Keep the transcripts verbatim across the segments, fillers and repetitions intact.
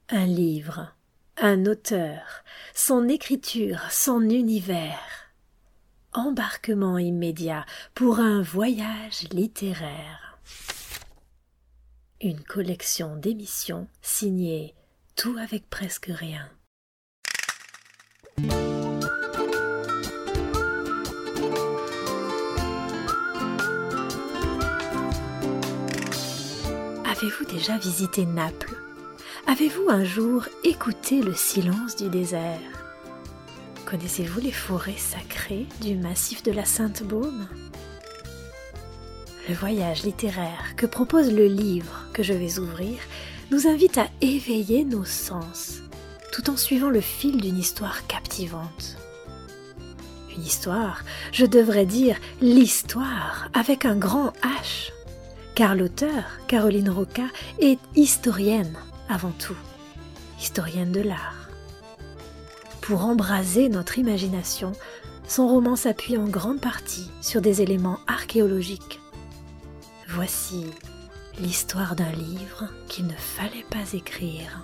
Un livre, un auteur, son écriture, son univers. Embarquement immédiat pour un voyage littéraire. Une collection d'émissions signée Tout avec presque rien. Avez-vous déjà visité Naples ? Avez-vous un jour écouté le silence du désert ? Connaissez-vous les forêts sacrées du massif de la Sainte-Baume ? Le voyage littéraire que propose le livre que je vais ouvrir nous invite à éveiller nos sens, tout en suivant le fil d'une histoire captivante. Une histoire, je devrais dire l'histoire avec un grand H, car l'auteur, Caroline Roca, est historienne avant tout, historienne de l'art. Pour embraser notre imagination, son roman s'appuie en grande partie sur des éléments archéologiques. Voici l'histoire d'un livre qu'il ne fallait pas écrire.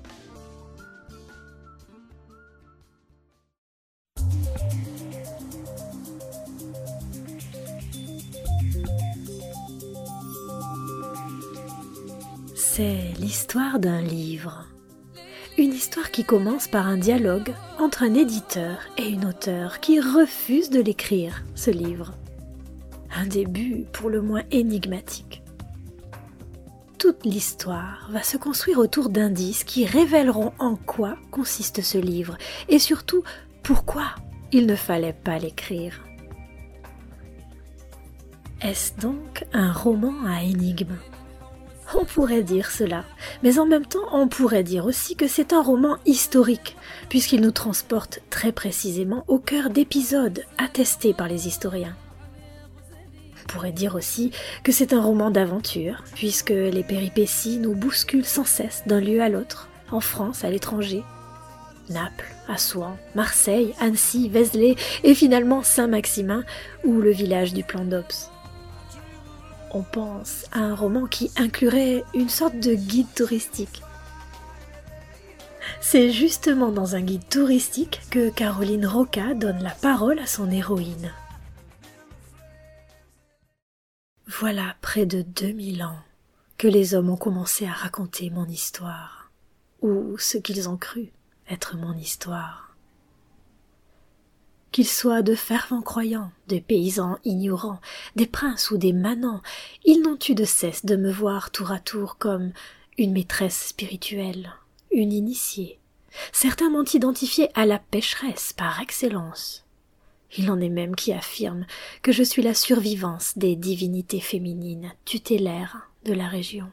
C'est l'histoire d'un livre. Une histoire qui commence par un dialogue entre un éditeur et une auteure qui refuse de l'écrire, ce livre. Un début pour le moins énigmatique. Toute l'histoire va se construire autour d'indices qui révéleront en quoi consiste ce livre et surtout pourquoi il ne fallait pas l'écrire. Est-ce donc un roman à énigmes ? On pourrait dire cela, mais en même temps on pourrait dire aussi que c'est un roman historique, puisqu'il nous transporte très précisément au cœur d'épisodes attestés par les historiens. On pourrait dire aussi que c'est un roman d'aventure, puisque les péripéties nous bousculent sans cesse d'un lieu à l'autre, en France, à l'étranger. Naples, Assouan, Marseille, Annecy, Vézelay et finalement Saint-Maximin ou le village du Plan d'Ops. On pense à un roman qui inclurait une sorte de guide touristique. C'est justement dans un guide touristique que Caroline Roca donne la parole à son héroïne. Voilà près de deux mille ans que les hommes ont commencé à raconter mon histoire, ou ce qu'ils ont cru être mon histoire. Qu'ils soient de fervents croyants, des paysans ignorants, des princes ou des manants, ils n'ont eu de cesse de me voir tour à tour comme une maîtresse spirituelle, une initiée. Certains m'ont identifiée à la pécheresse par excellence. Il en est même qui affirment que je suis la survivance des divinités féminines tutélaires de la région.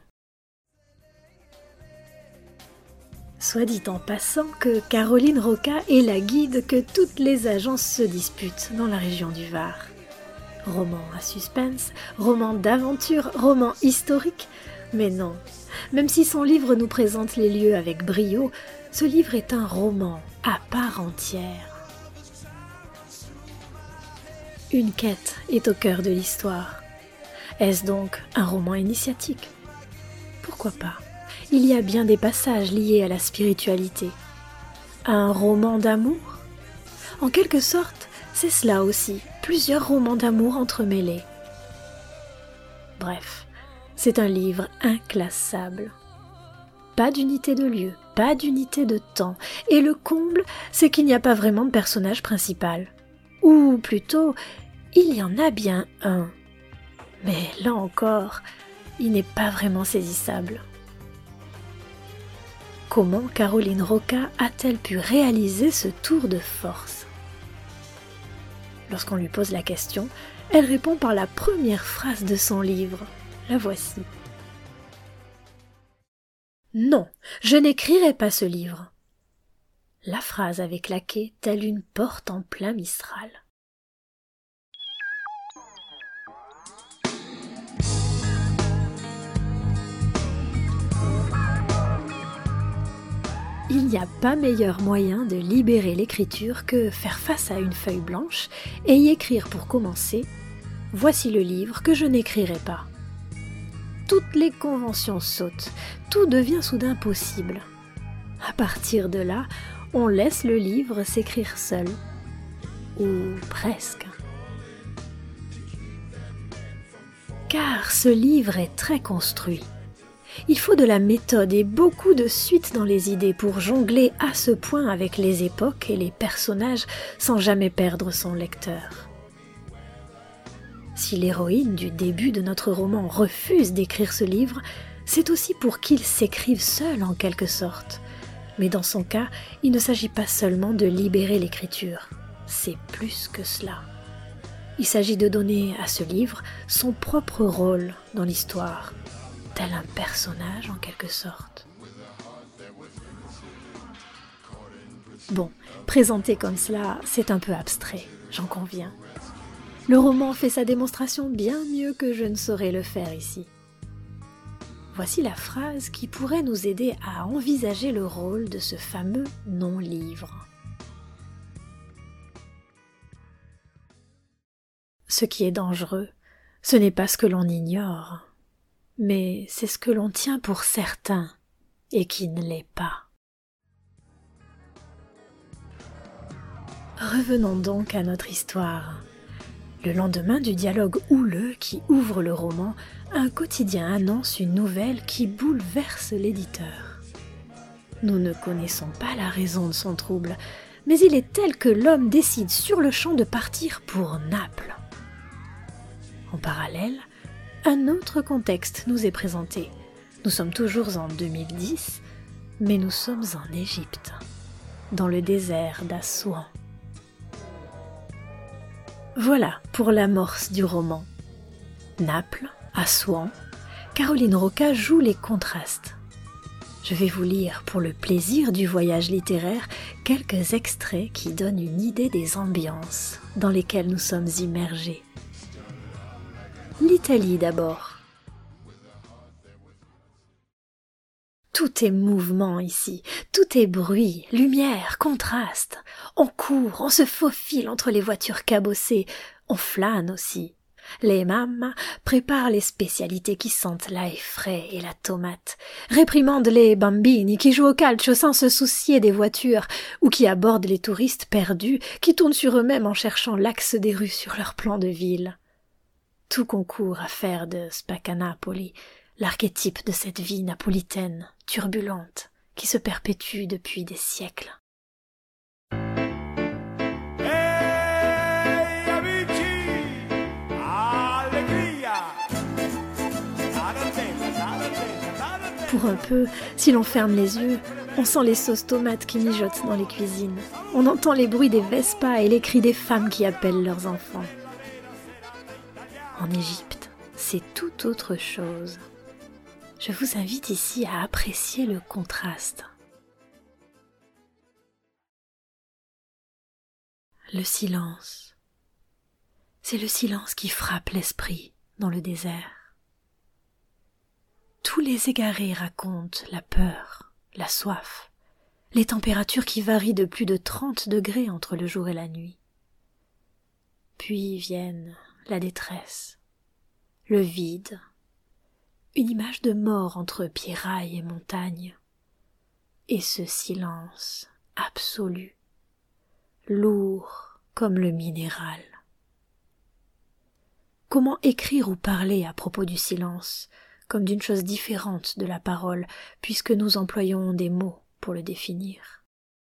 Soit dit en passant que Caroline Roca est la guide que toutes les agences se disputent dans la région du Var. Roman à suspense, roman d'aventure, roman historique, mais non. Même si son livre nous présente les lieux avec brio, ce livre est un roman à part entière. Une quête est au cœur de l'histoire. Est-ce donc un roman initiatique ? Pourquoi pas ? Il y a bien des passages liés à la spiritualité. Un roman d'amour ? En quelque sorte, c'est cela aussi, plusieurs romans d'amour entremêlés. Bref, c'est un livre inclassable. Pas d'unité de lieu, pas d'unité de temps, et le comble, c'est qu'il n'y a pas vraiment de personnage principal. Ou plutôt, il y en a bien un. Mais là encore, il n'est pas vraiment saisissable. Comment Caroline Roca a-t-elle pu réaliser ce tour de force ? Lorsqu'on lui pose la question, elle répond par la première phrase de son livre. La voici. Non, je n'écrirai pas ce livre. La phrase avait claqué telle une porte en plein Mistral. Il n'y a pas meilleur moyen de libérer l'écriture que faire face à une feuille blanche et y écrire pour commencer « Voici le livre que je n'écrirai pas ». Toutes les conventions sautent, tout devient soudain possible. À partir de là, on laisse le livre s'écrire seul. Ou presque. Car ce livre est très construit. Il faut de la méthode et beaucoup de suite dans les idées pour jongler à ce point avec les époques et les personnages sans jamais perdre son lecteur. Si l'héroïne du début de notre roman refuse d'écrire ce livre, c'est aussi pour qu'il s'écrive seul en quelque sorte. Mais dans son cas, il ne s'agit pas seulement de libérer l'écriture, c'est plus que cela. Il s'agit de donner à ce livre son propre rôle dans l'histoire, tel un personnage en quelque sorte. Bon, présenté comme cela, c'est un peu abstrait, j'en conviens. Le roman fait sa démonstration bien mieux que je ne saurais le faire ici. Voici la phrase qui pourrait nous aider à envisager le rôle de ce fameux non-livre. Ce qui est dangereux, ce n'est pas ce que l'on ignore, mais c'est ce que l'on tient pour certain et qui ne l'est pas. Revenons donc à notre histoire. Le lendemain du dialogue houleux qui ouvre le roman, un quotidien annonce une nouvelle qui bouleverse l'éditeur. Nous ne connaissons pas la raison de son trouble, mais il est tel que l'homme décide sur le champ de partir pour Naples. En parallèle, un autre contexte nous est présenté. Nous sommes toujours en deux mille dix, mais nous sommes en Égypte, dans le désert d'Assouan. Voilà pour l'amorce du roman. Naples, Assouan, Caroline Roca joue les contrastes. Je vais vous lire, pour le plaisir du voyage littéraire, quelques extraits qui donnent une idée des ambiances dans lesquelles nous sommes immergés. L'Italie d'abord. Tout est mouvement ici, tout est bruit, lumière, contraste. On court, on se faufile entre les voitures cabossées, on flâne aussi. Les mammas préparent les spécialités qui sentent l'ail frais et la tomate, réprimandent les bambini qui jouent au calcio sans se soucier des voitures, ou qui abordent les touristes perdus qui tournent sur eux-mêmes en cherchant l'axe des rues sur leur plan de ville. Tout concourt à faire de Spaccanapoli l'archétype de cette vie napolitaine, turbulente, qui se perpétue depuis des siècles. Hey, amici, allegria. Pour un peu, si l'on ferme les yeux, on sent les sauces tomates qui mijotent dans les cuisines. On entend les bruits des Vespas et les cris des femmes qui appellent leurs enfants. En Égypte, c'est tout autre chose. Je vous invite ici à apprécier le contraste. Le silence. C'est le silence qui frappe l'esprit dans le désert. Tous les égarés racontent la peur, la soif, les températures qui varient de plus de trente degrés entre le jour et la nuit. Puis viennent la détresse, le vide, une image de mort entre pierrailles et montagnes, et ce silence absolu, lourd comme le minéral. Comment écrire ou parler à propos du silence, comme d'une chose différente de la parole, puisque nous employons des mots pour le définir ?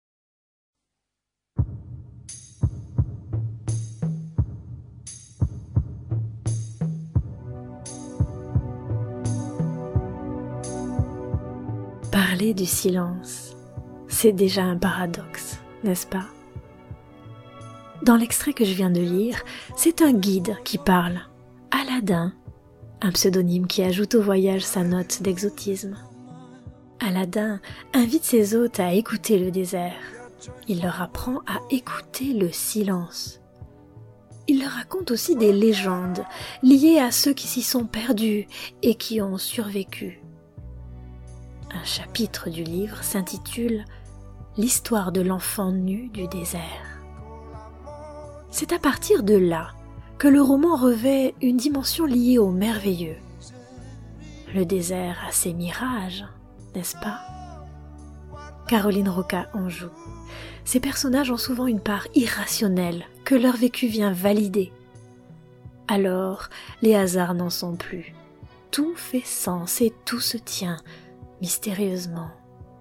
Parler du silence, c'est déjà un paradoxe, n'est-ce pas ? Dans l'extrait que je viens de lire, c'est un guide qui parle, Aladin, un pseudonyme qui ajoute au voyage sa note d'exotisme. Aladin invite ses hôtes à écouter le désert. Il leur apprend à écouter le silence. Il leur raconte aussi des légendes liées à ceux qui s'y sont perdus et qui ont survécu. Un chapitre du livre s'intitule « L'histoire de l'enfant nu du désert ». C'est à partir de là que le roman revêt une dimension liée au merveilleux. Le désert a ses mirages, n'est-ce pas ? Caroline Roca en joue. Ces personnages ont souvent une part irrationnelle que leur vécu vient valider. Alors, les hasards n'en sont plus. Tout fait sens et tout se tient mystérieusement.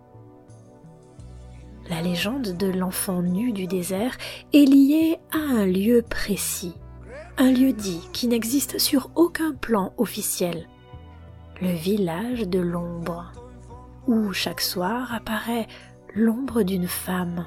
La légende de l'enfant nu du désert est liée à un lieu précis, un lieu dit qui n'existe sur aucun plan officiel, le village de l'ombre, où chaque soir apparaît l'ombre d'une femme.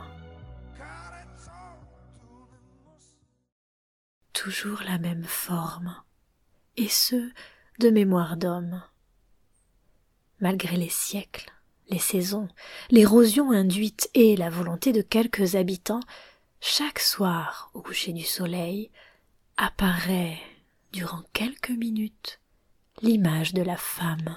Toujours la même forme, et ce, de mémoire d'homme. Malgré les siècles, les saisons, l'érosion induite et la volonté de quelques habitants, chaque soir, au coucher du soleil, apparaît, durant quelques minutes, l'image de la femme.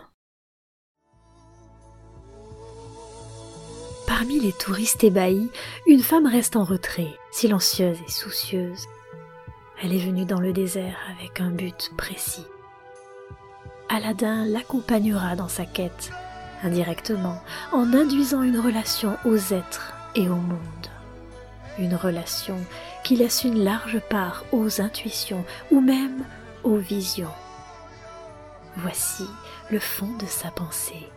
Parmi les touristes ébahis, une femme reste en retrait, silencieuse et soucieuse. Elle est venue dans le désert avec un but précis. Aladin l'accompagnera dans sa quête, indirectement, en induisant une relation aux êtres et au monde. Une relation qui laisse une large part aux intuitions ou même aux visions. Voici le fond de sa pensée.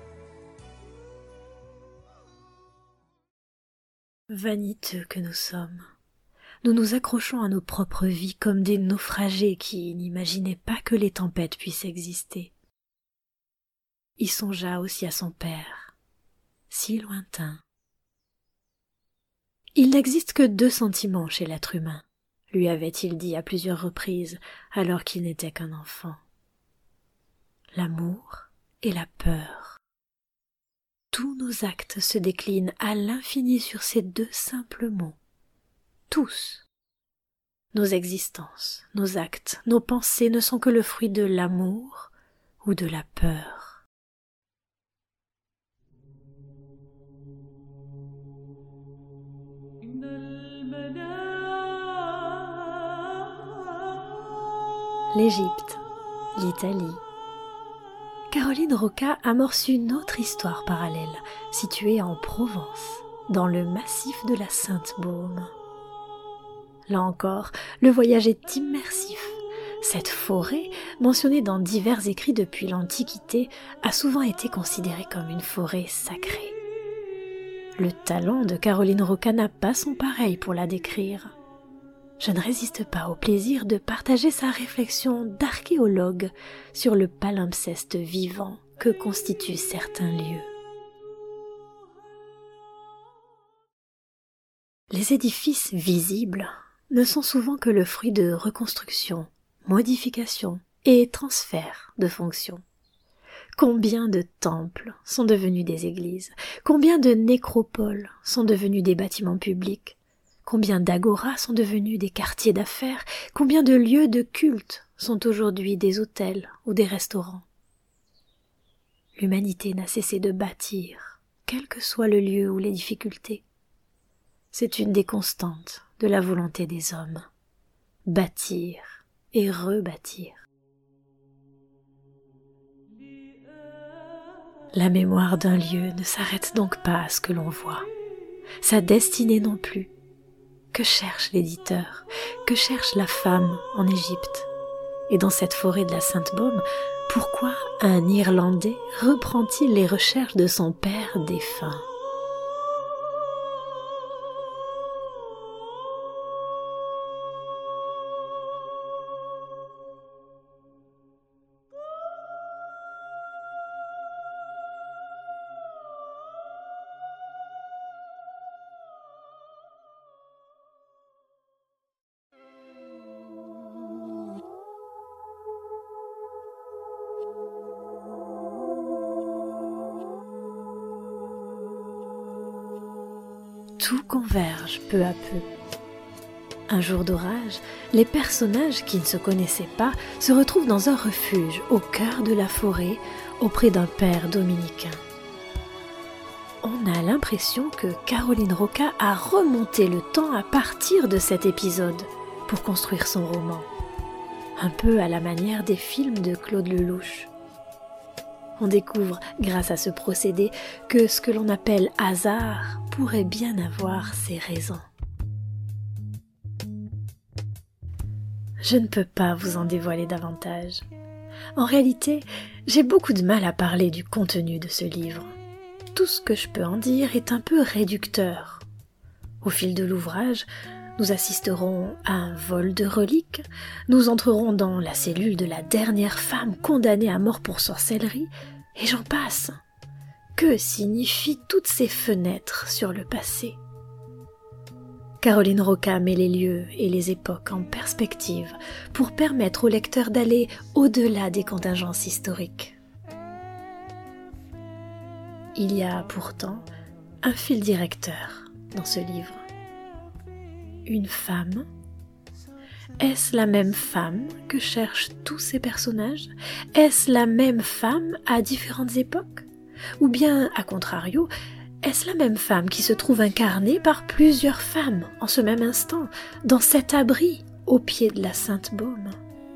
Vaniteux que nous sommes, nous nous accrochons à nos propres vies comme des naufragés qui n'imaginaient pas que les tempêtes puissent exister. Il songea aussi à son père, si lointain. Il n'existe que deux sentiments chez l'être humain, lui avait-il dit à plusieurs reprises alors qu'il n'était qu'un enfant. L'amour et la peur. Tous nos actes se déclinent à l'infini sur ces deux simples mots. Tous. Nos existences, nos actes, nos pensées ne sont que le fruit de l'amour ou de la peur. L'Égypte, l'Italie. Caroline Roca amorce une autre histoire parallèle, située en Provence, dans le massif de la Sainte-Baume. Là encore, le voyage est immersif. Cette forêt, mentionnée dans divers écrits depuis l'Antiquité, a souvent été considérée comme une forêt sacrée. Le talent de Caroline Roca n'a pas son pareil pour la décrire. Je ne résiste pas au plaisir de partager sa réflexion d'archéologue sur le palimpseste vivant que constituent certains lieux. Les édifices visibles ne sont souvent que le fruit de reconstruction, modification et transfert de fonctions. Combien de temples sont devenus des églises? Combien de nécropoles sont devenus des bâtiments publics? Combien d'agoras sont devenus des quartiers d'affaires? Combien de lieux de culte sont aujourd'hui des hôtels ou des restaurants? L'humanité n'a cessé de bâtir, quel que soit le lieu ou les difficultés. C'est une des constantes de la volonté des hommes. Bâtir et rebâtir. La mémoire d'un lieu ne s'arrête donc pas à ce que l'on voit. Sa destinée non plus. Que cherche l'éditeur? Que cherche la femme en Égypte? Et dans cette forêt de la Sainte-Baume, pourquoi un Irlandais reprend-il les recherches de son père défunt? Tout converge peu à peu. Un jour d'orage, les personnages qui ne se connaissaient pas se retrouvent dans un refuge au cœur de la forêt auprès d'un père dominicain. On a l'impression que Caroline Roca a remonté le temps à partir de cet épisode pour construire son roman, un peu à la manière des films de Claude Lelouch. On découvre, grâce à ce procédé, que ce que l'on appelle hasard pourrait bien avoir ses raisons. Je ne peux pas vous en dévoiler davantage. En réalité, j'ai beaucoup de mal à parler du contenu de ce livre. Tout ce que je peux en dire est un peu réducteur. Au fil de l'ouvrage, nous assisterons à un vol de reliques, nous entrerons dans la cellule de la dernière femme condamnée à mort pour sorcellerie, et j'en passe. Que signifient toutes ces fenêtres sur le passé ? Caroline Roca met les lieux et les époques en perspective pour permettre au lecteur d'aller au-delà des contingences historiques. Il y a pourtant un fil directeur dans ce livre. Une femme. Est-ce la même femme que cherchent tous ces personnages ? Est-ce la même femme à différentes époques ? Ou bien, à contrario, est-ce la même femme qui se trouve incarnée par plusieurs femmes en ce même instant, dans cet abri au pied de la Sainte Baume ?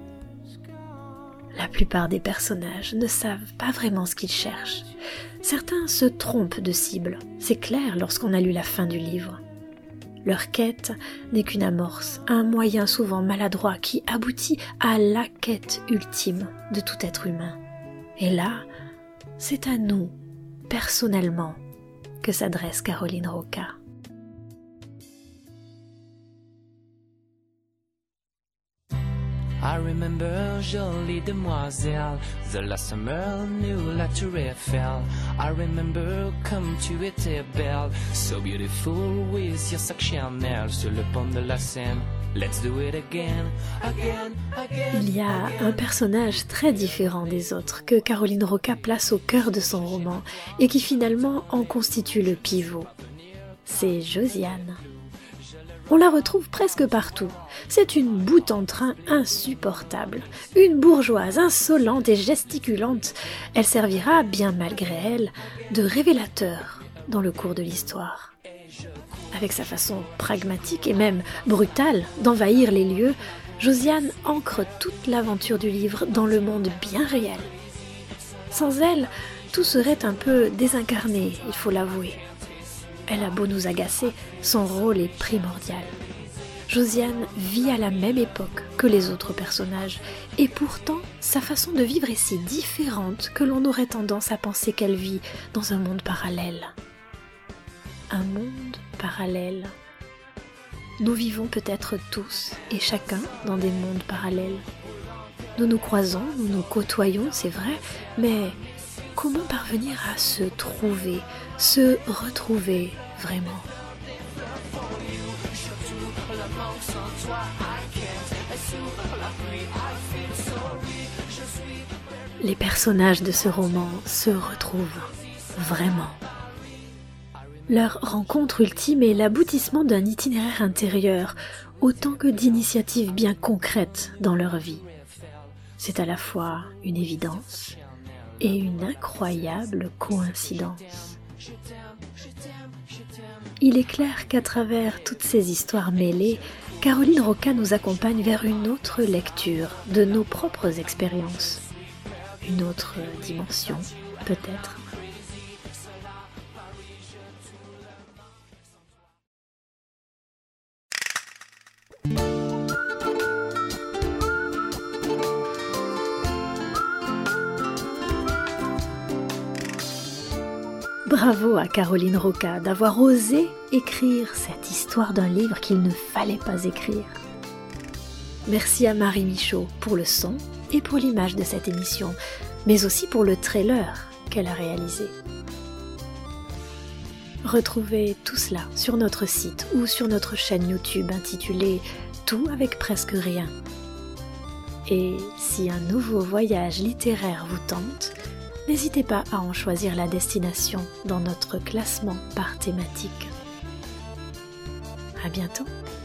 La plupart des personnages ne savent pas vraiment ce qu'ils cherchent. Certains se trompent de cible, c'est clair lorsqu'on a lu la fin du livre. Leur quête n'est qu'une amorce, un moyen souvent maladroit qui aboutit à la quête ultime de tout être humain. Et là, c'est à nous, personnellement, que s'adresse Caroline Roca. I remember jolie demoiselle, the last summer new la tour Eiffel. I remember comme tu étais belle, so beautiful with your sac Chanel sur le pont de la Seine. Let's do it again, again, again. Il y a un personnage très différent des autres que Caroline Roca place au cœur de son roman et qui finalement en constitue le pivot. C'est Josiane. On la retrouve presque partout. C'est une boute en train insupportable, une bourgeoise insolente et gesticulante. Elle servira, bien malgré elle, de révélateur dans le cours de l'histoire. Avec sa façon pragmatique et même brutale d'envahir les lieux, Josiane ancre toute l'aventure du livre dans le monde bien réel. Sans elle, tout serait un peu désincarné, il faut l'avouer. Elle a beau nous agacer, son rôle est primordial. Josiane vit à la même époque que les autres personnages, et pourtant sa façon de vivre est si différente que l'on aurait tendance à penser qu'elle vit dans un monde parallèle. Un monde parallèle. Nous vivons peut-être tous et chacun dans des mondes parallèles. Nous nous croisons, nous nous côtoyons, c'est vrai, mais comment parvenir à se trouver, se retrouver vraiment ? Les personnages de ce roman se retrouvent vraiment. Leur rencontre ultime est l'aboutissement d'un itinéraire intérieur, autant que d'initiatives bien concrètes dans leur vie. C'est à la fois une évidence et une incroyable coïncidence. Il est clair qu'à travers toutes ces histoires mêlées, Caroline Roca nous accompagne vers une autre lecture de nos propres expériences. Une autre dimension, peut-être. Bravo à Caroline Roca d'avoir osé écrire cette histoire d'un livre qu'il ne fallait pas écrire. Merci à Marie Michaud pour le son et pour l'image de cette émission, mais aussi pour le trailer qu'elle a réalisé. Retrouvez tout cela sur notre site ou sur notre chaîne YouTube intitulée « Tout avec presque rien ». Et si un nouveau voyage littéraire vous tente, n'hésitez pas à en choisir la destination dans notre classement par thématique. À bientôt!